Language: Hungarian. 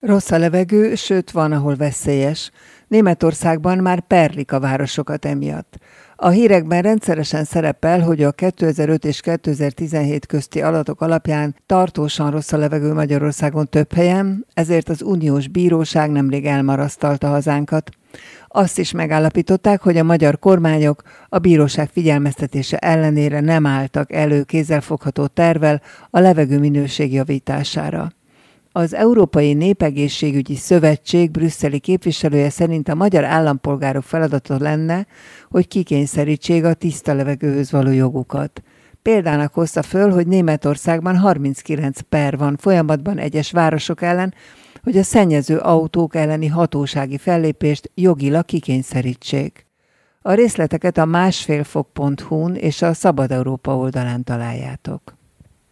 Rossz a levegő, sőt van, ahol veszélyes. Németországban már perlik a városokat emiatt. A hírekben rendszeresen szerepel, hogy a 2005 és 2017 közti adatok alapján tartósan rossz a levegő Magyarországon több helyen, ezért az uniós bíróság nemrég elmarasztalta hazánkat. Azt is megállapították, hogy a magyar kormányok a bíróság figyelmeztetése ellenére nem álltak elő kézzelfogható tervvel a levegő minőség javítására. Az Európai Népegészségügyi Szövetség brüsszeli képviselője szerint a magyar állampolgárok feladata lenne, hogy kikényszerítsék a tiszta levegőhöz való jogukat. Példának hozta föl, hogy Németországban 39 per van folyamatban egyes városok ellen, hogy a szennyező autók elleni hatósági fellépést jogilag kikényszerítsék. A részleteket a másfélfok.hu-n és a Szabad Európa oldalán találjátok.